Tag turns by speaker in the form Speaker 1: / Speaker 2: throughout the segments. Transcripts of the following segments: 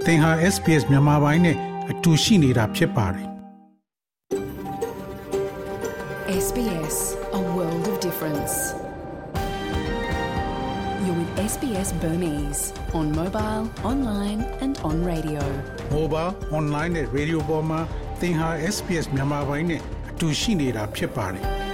Speaker 1: သင်ဟာ SPS မြန်မာပိုင်းနဲ့အတူရှိနေတာဖြစ်ပါတယ်။
Speaker 2: SBS, a world of difference. You're with SBS Burmese on mobile, online and on radio.
Speaker 1: Mobile, online နဲ့ radio ပေါ်မှာသင်ဟာ SBS မြန်မာပိုင်းနဲ့အတူရှိနေတာဖြစ်ပါတယ်။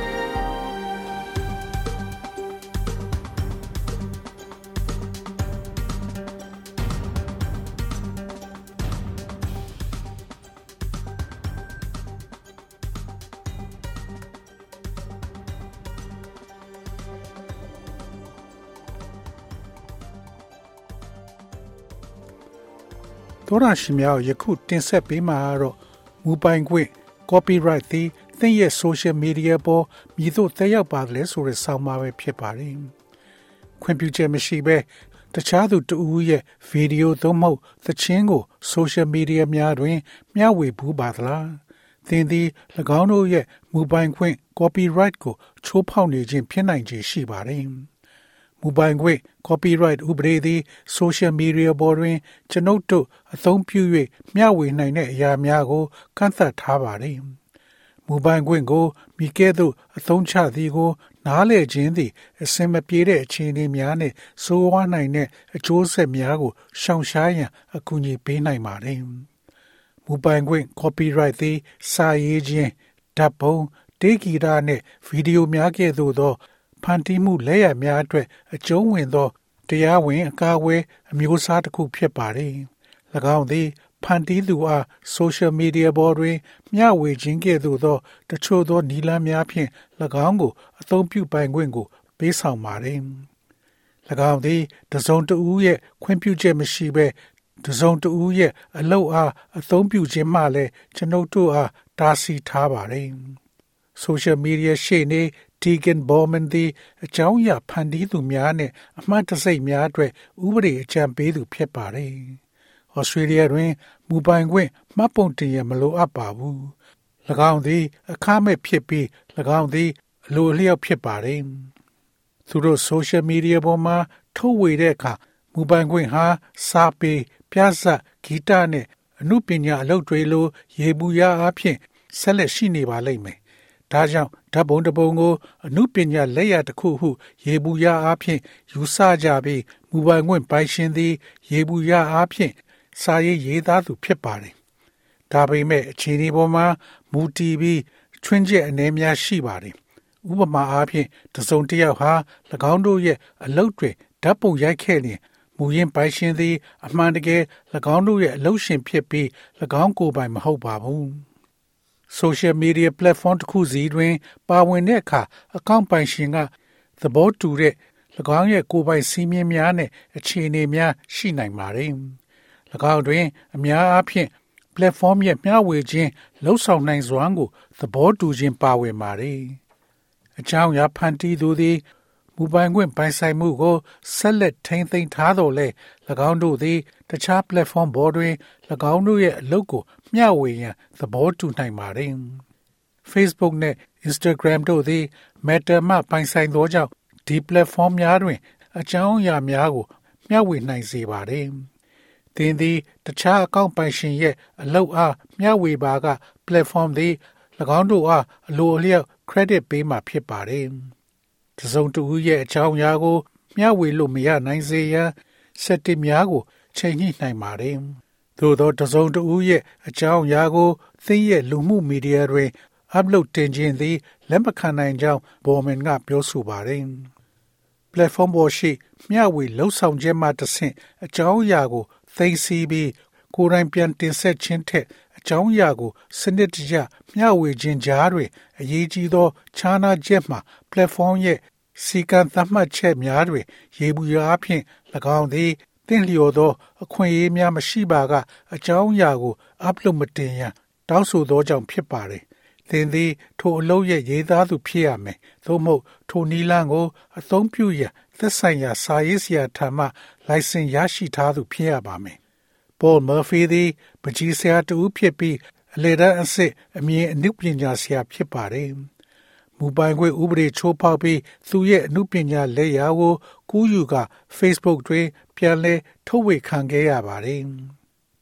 Speaker 1: သောရရှိမြောက်ယခုတင်ဆက်ပေးမှာတော့မူပိုင်ခွင့် copyright သည်သင်ရဲ့ social media ပေါ်မည်သို့သက်ရောက်ပါသလဲဆိုတဲ့ဆောင်းပါးပဲဖြစ်ပါတယ်။ခွင့်ပြုချက်မရှိဘဲတခြားသူတဦးရဲ့ဗီဒီယိုသို့မဟုတ်သချင်းကို social media များတွင်မျှဝေဘူးပါသလား။သင်သည်၎င်းတို့ရဲ့မူပိုင်ခွင့် copyright ကိုချိုးဖောက်နေခြင်းဖြစ်နိုင်ခြေရှိပါတယ်။မူပိုင်ခွင့် copyright ဥပဒေသည် social media ပေါ်တွင်ကျွန်ုပ်တို့အသုံးပြု၍မျှဝေနိုင်တဲ့အရာများကိုကန့်သတ်ထားပါတယ်။မူပိုင်ခွင့်ကိုမိကဲ့သို့အသုံးချသည်ကိုနားလည်ခြင်းသည်အစင်မပြေတဲ့အခြေအနေများနှင့်ဆိုးဝါးနိုင်တဲ့အကျိုးဆက်များကိုရှောင်ရှားရန်အကူအညီပေးနိုင်ပါတယ်။မူပိုင်ခွင့် copyright သည်စာရေးခြင်းဓာတ်ပုံတေးဂီတနှင့်ဗီဒီယိုများကဲ့သို့သောဖန်တီးမှုလက်ရများအတွက်အကျုံးဝင်သောတရားဝင်အကာအကွယ်အမျိုးအစားတစ်ခုဖြစ်ပါတယ်။၎င်းသည်ဖန်တီးသူအား social media ပေါ်တွင်မျှဝေခြင်းကဲ့သို့သောတချို့သောနည်းလမ်းများဖြင့်၎င်းကိုအသုံးပြုပိုင်ခွင့်ကိုပေးဆောင်ပါတယ်။၎င်းသည်တစ်စုံတစ်ဦးရဲ့ခွင့်ပြုချက်မရှိဘဲတစ်စုံတစ်ဦးရဲ့အလုပ်အားအသုံးပြုခြင်းမှလည်းကျွန်ုပ်တို့အားတားဆီးထားပါတယ်။ social media ရှေ့နေTegan Bowman သည်အကြောင်းအရာဖန်တီးသူများနဲ့အမှတ်တစိတ်များအတွက်ဥပဒေအကြံပေးသူဖြစ်ပါတယ်။ Australia တွင်မူပိုင်ခွင့်မှတ်ပုံတင်ရမလိုအပ်ပါဘူး။၎င်းသည်အခမဲ့ဖြစ်ပြီး၎င်းသည်အလိုအလျောက်ဖြစ်ပါတယ်။သူတို့ social media ပေါ်မှာထုတ်ဝေတဲ့အခါမူပိုင်ခွင့်ဟာစာပေပြဇာတ်ဂီတနဲ့အမှုပညာအလုပ်တွေလိုရေဘူးရအားဖြင့်ဆက်လက်ရှိနေပါလိမ့်မယ်။ဒါကြောင့်ဓာတ်ပုံတစ်ပုံကိုအမှုပညာလက်ရတစ်ခုဟုရေဘူးရအားဖြင့်ယူဆကြပြီးမူပိုင်ခွင့်ပိုင်ရှင်သည်ရေဘူးရအားဖြင့်စာရေးသားသူဖြစ်ပါတယ်။ဒါပေမဲ့အခြေအနေပေါ်မှာမူတည်ပြီးချွင်းချက်အနေများရှိပါတယ်။ဥပမာအားဖြင့်တစ်စုံတစ်ယောက်ဟာ၎င်းတို့ရဲ့အလုပ်တွေဓာတ်ပုံရိုက်ခဲ့ရင်မူရင်းပိုင်ရှင်သည်အမှန်တကယ်၎င်းတို့ရဲ့အလုပ်ရှင်ဖြစ်ပြီး၎င်းကိုယ်ပိုင်မဟုတ်ပါဘူး။ social media platform တစ်ခုစီတွင်ပါဝင်တဲ့အခါအကောင့်ပိုင်ရှင်ကသဘောတူတဲ့၎င်းရဲ့ကိုယ်ပိုင်စည်းမျဉ်းများနဲ့အခြေအနေများရှိနိုင်ပါတယ်။၎င်းတွင်အများအားဖြင့် platform ရဲ့မျှဝေခြင်းလှုပ်ဆောင်နိုင်စွမ်းကိုသဘောတူခြင်းပါဝင်ပါတယ်။အကြောင်းအရာဖန်တီးသူသည်မူပိုင်ခွင့်ပိုင်ဆိုင်မှုကိုဆက်လက်ထိန်းသိမ်းထားတော်လဲ၎င်းတို့သည်တခြား platform ပေါ်တွင်၎င်းတို့ရဲ့အလုပ်ကိုမျှဝေရန်သဘောတူနိုင်ပါတယ်။ Facebook နဲ့ Instagram တို့သည် Meta မှပိုင်ဆိုင်သောကြောင့်ဒီ platform များတွင်အကြောင်းအရာများကိုမျှဝေနိုင်စေပါတယ်။သင်သည်တခြားအကောင့်ပိုင်ရှင်ရဲ့အလုပ်အားမျှဝေပါက platform သည်၎င်းတို့အားအလိုအလျောက် credit ပေးမှာဖြစ်ပါတယ်။တစ်စုံတစ်ဦးရဲ့အကြောင်းအရာကိုမျှဝေလို့မရနိုင်စေရန်settingများကိုချိန်ညှိနိုင်ပါတယ်။သို့သောတစ်စုံတစ်ဦးရဲ့အကြောင်းအရာကိုသင်ရဲ့လူမှုမီဒီယာတွင် upload တင်ခြင်းသည်လက်မခံနိုင်ကြောင်း Bowman ကပြောဆိုပါတယ်။ platform ပေါ်ရှိမျှဝေလှုပ်ဆောင်ခြင်းမှတစ်ဆင့်အကြောင်းအရာကိုသိသိပြီးကိုယ်တိုင်ပြန်တင်ဆက်ခြင်းထက်အကြောင်းအရာကိုစနစ်တကျမျှဝေခြင်းကြားတွင်အရေးကြီးသောခြားနားချက်မှာ platform ရဲ့စီကံသတ်မှတ်ချက်များတွင်ရေဘူးရအဖြစ်၎င်းသည်သင်လျော်သောအခွင့်အရေးများမရှိပါကအကြောင်းအရာကို upload မတင်ရန်တောင်းဆိုသောကြောင့်ဖြစ်ပါတယ်။သင်သည်ထိုအလုပ်ရဲ့ရေးသားသူဖြစ်ရမယ်။သို့မဟုတ်ထိုနည်းလမ်းကိုအသုံးပြုရန်သက်ဆိုင်ရာစာရေးဆရာထံမှလိုင်စင်ရရှိထားသူဖြစ်ရပါမယ်။ Paul Murphy သည်ပကြီးဆရာတူဖြစ်ပြီးအလေတန်းအစစ်အမြင်အနုပညာဆရာဖြစ်ပါတယ်။မူပိုင်ခွင့်ဥပဒေချိုးဖောက်ပြီးသူရဲ့အနုပညာလက်ရာကိုကူးယူက Facebook တွင်ပြန်လည်ထုတ်ဝေခံခဲ့ရပါတယ်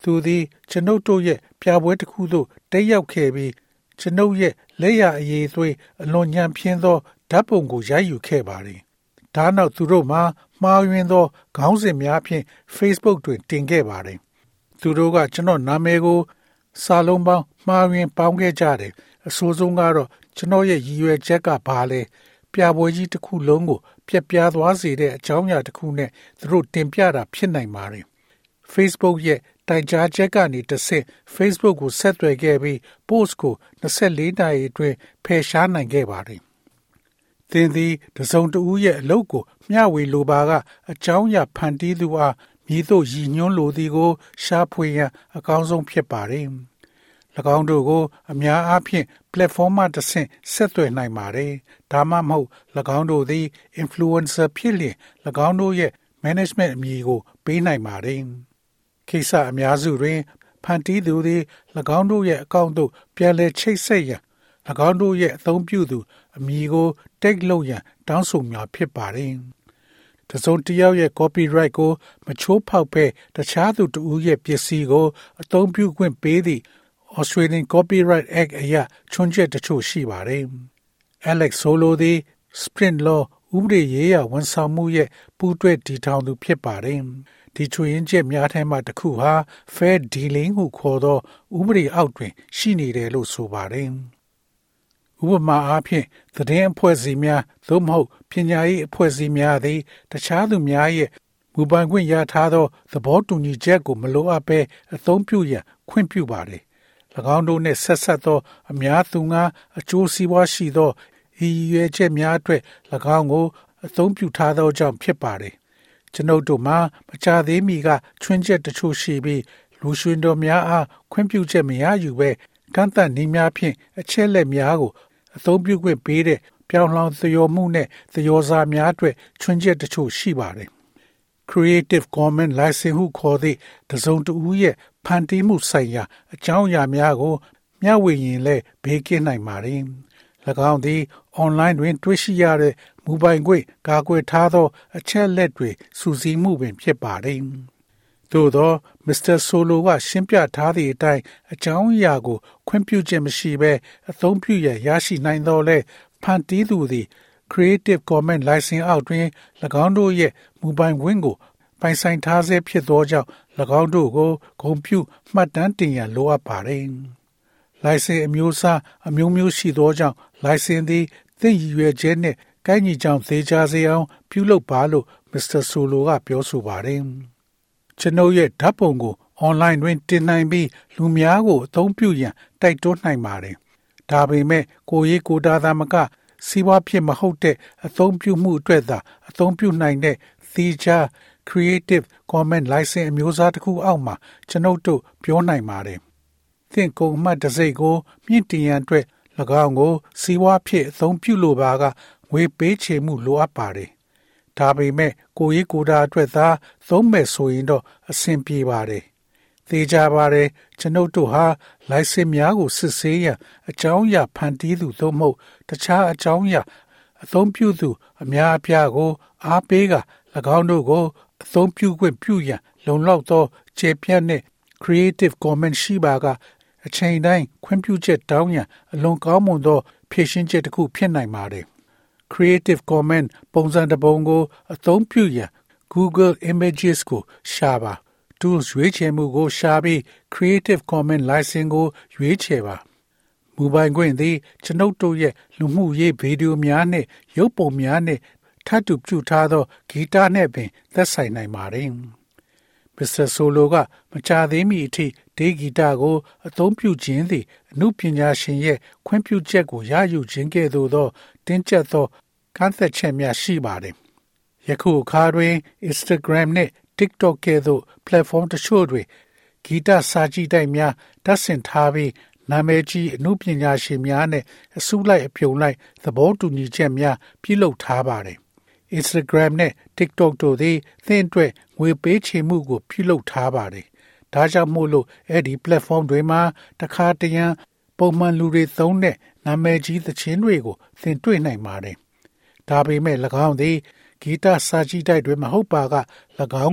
Speaker 1: သူသည်ကျွန်ုပ်တို့ရဲ့ပြပွဲတစ်ခုသို့တက်ရောက်ခဲ့ပြီးကျွန်ုပ်ရဲ့လက်ရအရေးသွေးအလွန်ညံပြင်းသောဓာတ်ပုံကိုရိုက်ယူခဲ့ပါတယ်။ဒါနောက်သူတို့မှာမှားယွင်းသောခေါင်းစဉ်များဖြင့် Facebook တွင်တင်ခဲ့ပါတယ်။သူတို့ကကျွန်တော်နာမည်ကိုစာလုံးပေါင်းမှားယွင်းပေါင်းခဲ့ကြတယ်။အဆိုးဆုံးကတော့ကျွန်တော်ရဲ့ရည်ရွယ်ချက်ကဘာလဲပြပွဲကြီးတစ်ခုလုံးကိုပြက်ပြားသွားစေတဲ့အကြောင်းအရာတစ်ခုနဲ့သူတို့တင်ပြတာဖြစ်နိုင်ပါတယ်။ Facebook ရဲ့တိုင်ကြားချက်ကနေတစ်ဆင့် Facebook ကိုဆက်သွယ်ခဲ့ပြီး post ကို24နာရီအတွင်းဖယ်ရှားနိုင်ခဲ့ပါတယ်။သင်သည်တစုံတဦးရဲ့အလုပ်ကိုမျှဝေလိုပါကအကြောင်းအရာဖန်တီးသူအားမည်သို့ရည်ညွှန်းလိုသည်ကိုရှာဖွေရန်အကောင်းဆုံးဖြစ်ပါတယ်။၎င်းတို့ကိုအများအားဖြင့် platform မှတစ်ဆင့်ဆက်သွယ်နိုင်ပါတယ်။ဒါမှမဟုတ်၎င်းတို့သည် influencer ဖြစ်လျင်၎င်းတို့ရဲ့ management အမည်ကိုပေးနိုင်ပါတယ်။ကိစ္စအများစုတွင်ဖန်တီးသူသည်၎င်းတို့ရဲ့အကောင့်သို့ပြန်လည်ချိတ်ဆက်ရန်၎င်းတို့ရဲ့အသုံးပြုသူအမည်ကို tag လုပ်ရန်တောင်းဆိုများဖြစ်ပါတယ်။တစုံတစ်ယောက်ရဲ့ copyright ကိုမချိုးဖောက်ဘဲတခြားသူတစ်ဦးရဲ့ပစ္စည်းကိုအသုံးပြုခွင့်ပေးသည့် Australian Copyright Act အရချွင်းချက်တချို့ရှိပါတယ်။ Alex Solo သည် Sprint Law ဥပဒေရေးရာဝန်ဆောင်မှုရဲ့ပူးတွဲတည်ထောင်သူဖြစ်ပါတယ်။ဒီချွင်းချက်များထဲမှတစ်ခုဟာ Fair Dealing ဟုခေါ်သောဥပဒေအောက်တွင်ရှိနေတယ်လို့ဆိုပါတယ်။ဥပမာအားဖြင့်သတင်းအဖွဲ့အစည်းများသို့မဟုတ်ပညာရေးအဖွဲ့အစည်းများသည်တခြားသူများရဲ့မူပိုင်ခွင့်ရထားသောသဘောတူညီချက်ကိုမလိုအပ်ဘဲအသုံးပြုရန်ခွင့်ပြုပါတယ်။၎င်းတို့နှင့်ဆက်ဆက်သောအများသူငါအကျိုးစီးပွားရှိသောရည်ရွယ်ချက်များအတွက်၎င်းကိုအသုံးပြုထားသောကြောင့်ဖြစ်ပါတယ်။ကျွန်ုပ်တို့မှာမကြာသေးမီကချွင်းချက်တချို့ရှိပြီးလူရွှင်တော်များအားခွင့်ပြုချက်မရယူဘဲကန့်သတ်နည်းများဖြင့်အချက်လက်များကိုအသုံးပြုခွင့်ပေးတဲ့ပြောင်းလဲသရောမှုနဲ့သရောစာများအတွက်ချွင်းချက်တချို့ရှိပါတယ်။ Creative Commons License ဟုခေါ်သည့်တစုံတဦးရဲ့ဖန်တီးမှုဆိုင်ရာအကြောင်းအရာများကိုမျှဝေရင်လည်းဘေးကင်းနိုင်ပါတယ်။၎င်းသည် online တွင်တွေ့ရှိရတဲ့မူပိုင်ခွင့်ကာကွယ်ထားသောအချက်လက်တွေစုစည်းမှုပင်ဖြစ်ပါတယ်။သို့သော Mr. Solo ကရှင်းပြထားသည့်အတိုင်းအကြောင်းအရာကိုခွင့်ပြုချက်မရှိဘဲအသုံးပြုရရရှိနိုင်သောလဲဖန်တီးသူသည် Creative Commons License အောက်တွင်၎င်းတို့ရဲ့မူပိုင်ခွင့်ကိုပိုင်ဆိုင်ထားဆဲဖြစ်သောကြောင့်၎င်းတို့ကိုဂုဏ်ပြုမှတ်တမ်းတင်ရန်လိုအပ်ပါတယ်။ License အမျိုးအစားအမျိုးမျိုးရှိသောကြောင့် License သည်သင်ရည်ရွယ်ချက်နှင့်ကိုက်ညီကြောင်းသေချာစေအောင်ပြုလုပ်ပါလို့ Mr. Solo ကပြောဆိုပါတယ်။ကျွန်ုပ်ရဲ့ဓာတ်ပုံကို online တွင်တင်နိုင်ပြီးလူများကိုအသုံးပြုရန်တိုက်တွန်းနိုင်ပါတယ်။ဒါပေမဲ့ကိုရေးကိုတာသာမကစီးပွားဖြစ်မဟုတ်တဲ့အသုံးပြုမှုအတွက်သာအသုံးပြုနိုင်တဲ့သီးခြား Creative Commons License အမျိုးအစားတစ်ခုအောက်မှာကျွန်ုပ်တို့ပြောနိုင်ပါတယ်။သင်ကုန်မှတ်တစ်စိတ်ကိုမြင့်တင်ရန်အတွက်၎င်းကိုစီးပွားဖြစ်အသုံးပြုလိုပါကငွေပေးချေမှုလိုအပ်ပါတယ်။ဒါပေမဲ့ကိုရေးကိုတာအတွက်သာသုံးမဲ့ဆိုရင်တော့အဆင်ပြေပါတယ်။သေချာပါတယ်ကျွန်ုပ်တို့ဟာ license များကိုစစ်ဆေးရန်အကြောင်းအရာဖန်တီးသူသို့မဟုတ်တခြားအကြောင်းအရာအသုံးပြုသူအများအပြားကိုအားပေးက၎င်းတို့ကိုအသုံးပြုခွင့်ပြုရန်လုံလောက်သောခြေပြတ်နှင့် Creative Commons ရှိပါကအချိန်တိုင်းခွင့်ပြုချက်တောင်းရန်အလွန်ကောင်းမွန်သောဖြည့်ရှင်းချက်တစ်ခုဖြစ်နိုင်ပါတယ်။ Creative Commons ပုံစံတစ်ပုံကိုအသုံးပြုရန် Google Images ကိုရှာပါ။ Tools ရွေးချယ်မှုကိုရှာပြီး Creative Commons License ကိုရွေးချယ်ပါ။မူပိုင်ခွင့်သည်ကျွန်ုပ်တို့ရဲ့လူမှုရေးဗီဒီယိုများနှင့်ရုပ်ပုံများနှင့်ထပ်တူပြုထားသောဂီတနှင့်ပင်သက်ဆိုင်နိုင်ပါတယ်။ Mr. Solo ကမကြာသေးမီအထိဒေဂီတကိုအသုံးပြုခြင်းသည်အမှုပညာရှင်ရဲ့ခွင့်ပြုချက်ကိုရယူခြင်းကဲ့သို့သောတင်းကျပ်သောကန့်သက်ချက်များရှိပါတယ်။ယခုအခါတွင် Instagram နှင့် TikTok ကဲ့သို့ platform တချို့တွင်ဂီတစာကြည့်တိုက်များတပ်ဆင်ထားပြီးနာမည်ကြီးအမှုပညာရှင်များနဲ့အစုလိုက်အပြုံလိုက်သဘောတူညီချက်များပြုလုပ်ထားပါတယ်။ Instagram နဲ့ TikTok တို့သည်သင်အတွက်ငွေပေးချေမှုကိုပြုလုပ်ထားပါတယ်။ဒါကြောင့်မို့လို့အဲ့ဒီ platform တွေမှာတခါတရံပုံမှန်လူတွေသုံးတဲ့နာမည်ကြီးသချင်းတွေကိုသင်တွေ့နိုင်ပါတယ်။ဒါပေမဲ့၎င်းသည်ဂီတစာကြည့်တိုက်တွေမဟုတ်ပါက၎င်းကို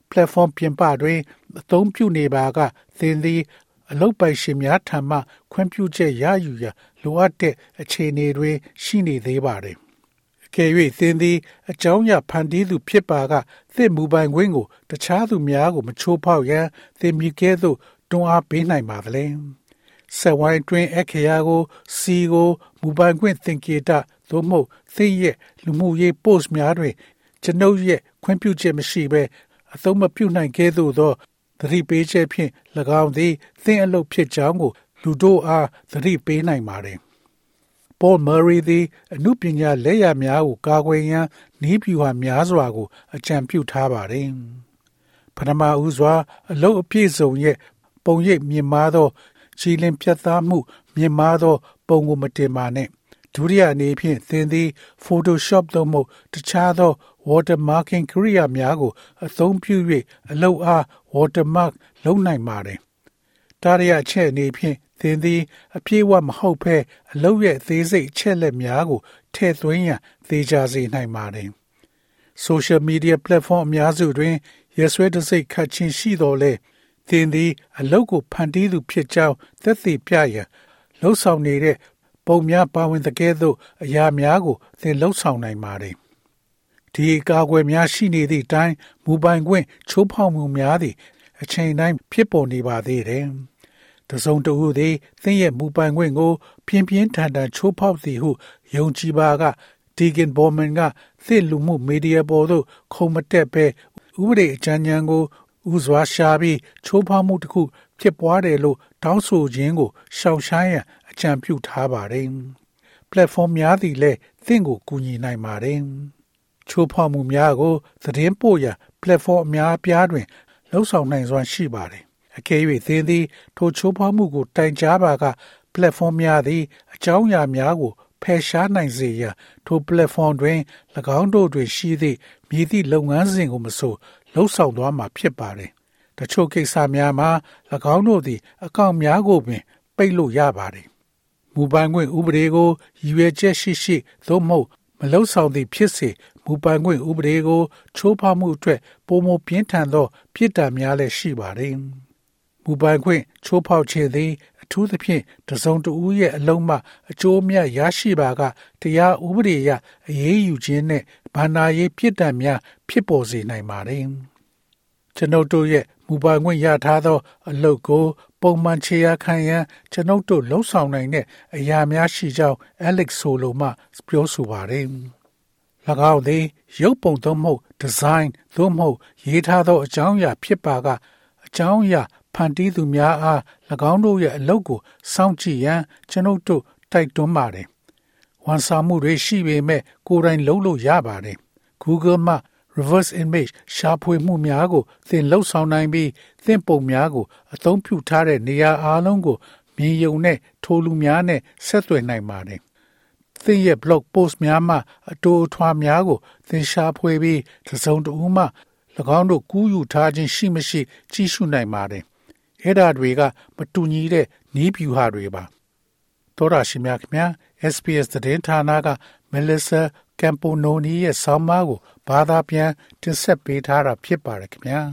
Speaker 1: platform ပြင်ပတွင်အသုံးပြုနေပါကသင်သည်အလုပ်ပိုင်ရှင်များထံမှခွင့်ပြုချက်ရယူရလိုအပ်တဲ့အခြေအနေတွေရှိနေသေးပါတယ်။အကယ်၍သင်သည်အကြောင်းအရာဖန်တီးသူဖြစ်ပါကသင်မူပိုင်ခွင့်ကိုတခြားသူများကိုမချိုးဖောက်ရန်သင်မြည်ကဲ့သို့တွန်းအားပေးနိုင်ပါသလဲ။ဆက်ဝိုင်းတွင်အခရာကိုစီကိုမူပိုင်ခွင့်သင်္ကေတသို့မဟုတ်သင်ရဲ့လူမှုရေး post များတွင်ကျွန်ုပ်ရဲ့ခွင့်ပြုချက်မရှိဘဲအသုံးမပြုနိုင်ခဲ့သို့သောသတိပေးချက်ဖြင့်၎င်းသည်သင်အလုပ်ဖြစ်ကြောင်းကိုလူတို့အားသတိပေးနိုင်ပါတယ်။ Paul Murray သည်အမှုပညာလက်ရာများကိုကာကွယ်ရန်နည်းဗျူဟာများစွာကိုအကြံပြုထားပါတယ်။ပထမဦးစွာအလုပ်အပြည့်စုံရဲ့ပုံရိပ်မြင်မာသောကြည်လင်ပြတ်သားမှုမြင်မာသောပုံကိုမတင်ပါနဲ့။ဒုတိယအနေဖြင့်သင်သည် Photoshop သို့မဟုတ်တခြားသော watermarking ကိရိယာများကိုအသုံးပြု၍အလုပ်အား watermark လုပ်နိုင်ပါတယ်။တတိယအချက်အနေဖြင့်သင်သည်အပြည့်အဝမဟုတ်ဘဲအလုပ်ရဲ့သေးစိတ်အချက်လက်များကိုထည့်သွင်းရန်သေချာစေနိုင်ပါတယ်။ Social media platform အများစုတွင်ရက်စွဲတစိတ်ခတ်ခြင်းရှိတော်လဲသင်သည်အလုပ်ကိုဖန်တီးသူဖြစ်ကြောင်းသက်သေပြရန်လှုပ်ဆောင်နေတဲ့ပုံများပါဝင်တဲ့ကဲ့သို့အရာများကိုသင်လှုပ်ဆောင်နိုင်ပါတယ်။ဒီအကာအကွယ်များရှိနေသည့်အတိုင်းမူပိုင်ခွင့်ချိုးဖောက်မှုများသည်အချိန်တိုင်းဖြစ်ပေါ်နေပါသေးတယ်။တစုံတဦးသည်သင်ရဲ့မူပိုင်ခွင့်ကိုပြင်းပြင်းထန်ထန်ချိုးဖောက်သည်ဟုယုံကြည်ပါက Deegan Bowman ကသစ်လူမှုမီဒီယာပေါ်သို့ခုံမတက်ပဲဥပဒေအကြံဉာဏ်ကိုဥစွာရှာပြီးချိုးဖောက်မှုတစ်ခုဖြစ်ပွားတယ်လို့တောင်းဆိုခြင်းကိုရှောင်ရှားရန်အကြံပြုထားပါတယ်။ platform များသည်လည်းသင်ကိုကူညီနိုင်ပါတယ်။ချိုးဖောက်မှုများကိုသတင်းပို့ရန် platform အများအပြားတွင်လှုံ့ဆော်နိုင်စွမ်းရှိပါတယ်။အကယ်၍သင်သည်ထိုချိုးဖောက်မှုကိုတိုင်ကြားပါက platform များသည်အကြောင်းအရာများကိုဖယ်ရှားနိုင်စေရန်ထို platform တွင်၎င်းတို့တွင်ရှိသည့်မည်သည့်လုပ်ငန်းစဉ်ကိုမဆိုလှုံ့ဆော်သွားမှာဖြစ်ပါတယ်။တချို့ကိစ္စများမှာ၎င်းတို့သည်အကောင့်များကိုပင်ပိတ်လို့ရပါတယ်။မူပိုင်ခွင့်ဥပဒေကိုရည်ရွယ်ချက်ရှိသို့မဟုတ်မလှုံ့ဆော်သည့်ဖြစ်စေမူပိုင်ခွင့်ဥပဒေကိုချိုးဖောက်မှုအတွက်ပုံမပြင်းထန်သောပြစ်ဒဏ်များလည်းရှိပါတယ်။မူပိုင်ခွင့်ချိုးဖောက်ခြင်းသည်အထူးသဖြင့်တစုံတဦးရဲ့အလုံးမှအကျိုးအမြတ်ရရှိပါကတရားဥပဒေအရအရေးယူခြင်းနဲ့ဘာသာရေးပြစ်ဒဏ်များဖြစ်ပေါ်စေနိုင်ပါတယ်။ကျွန်ုပ်တို့ရဲ့မူပိုင်ခွင့်ရထားသောအလုပ်ကိုပုံမှန်ခြေရာခံရန်ကျွန်ုပ်တို့လှုံ့ဆော်နိုင်တဲ့အရာများရှိကြောင်း Alex Solo မှပြောဆိုပါတယ်။၎င်းသည်ရုပ်ပုံသို့မဟုတ်ဒီဇိုင်းသို့မဟုတ်ရေးထားသောအကြောင်းအရာဖြစ်ပါကအကြောင်းအရာဖန်တီးသူများအား၎င်းတို့ရဲ့အလုပ်ကိုစောင့်ကြည့်ရန်ကျွန်ုပ်တို့တိုက်တွန်းပါတယ်။ဝန်ဆောင်မှုတွေရှိပေမဲ့ကိုယ်တိုင်လုပ်လို့ရပါတယ်။ Google မှ reverse image ရှာဖွေမှုများကိုသင်လှုပ်ဆောင်နိုင်ပြီးသင်ပုံများကိုအသုံးပြုထားတဲ့နေရာအားလုံးကိုမြင်ယုံနဲ့ထိုလူများနဲ့ဆက်သွယ်နိုင်ပါတယ်။သင်ရဲ့ blog post များမှအတူအထွာများကိုသင်ရှာဖွေပြီးတစ်စုံတစ်ဦးမှ၎င်းတို့ကူးယူထားခြင်းရှိမရှိကြည့်ရှုနိုင်ပါတယ်။အဲ့ဒါတွေကမတူညီတဲ့နည်းဗျူဟာတွေပါ။သောရရှိမြခင် SPS သတင်းဌာနက Melissa Campononi ရဲ့ဆောင်းပါးကိုဘာသာပြန်တင်ဆက်ပေးထားတာဖြစ်ပါတယ်ခင်ဗျာ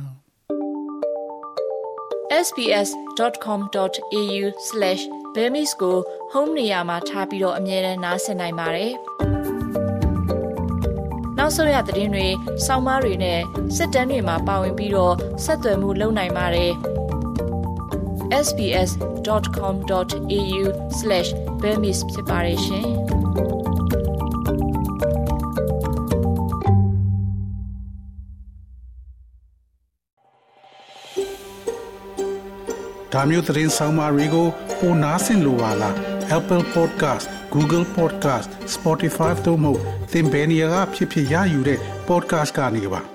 Speaker 3: sbs.com.au/bemis ကို home နေရာမှာထားပြီးတော့အမြဲတမ်းနှာစင်နိုင်ပါတယ်။နောက်ဆုံးရသတင်းတွေ၊ဆောင်းပါးတွေနဲ့စစ်တမ်းတွေမှာပါဝင်ပြီးတော့ဆက်သွယ်မှုလုပ်နိုင်ပါတယ်။ sbs.com.au/bemis ဖြစ်ပါတယ်ရှင်။
Speaker 1: ဒါမျိုးသတင်းဆောင်မတွေကိုပိုနားဆင်လိုပါလား Apple Podcast Google Podcast Spotify တို့မှာသင်ပင်ရာဖြစ်ဖြစ်ရယူတဲ့ podcast ကနေပါ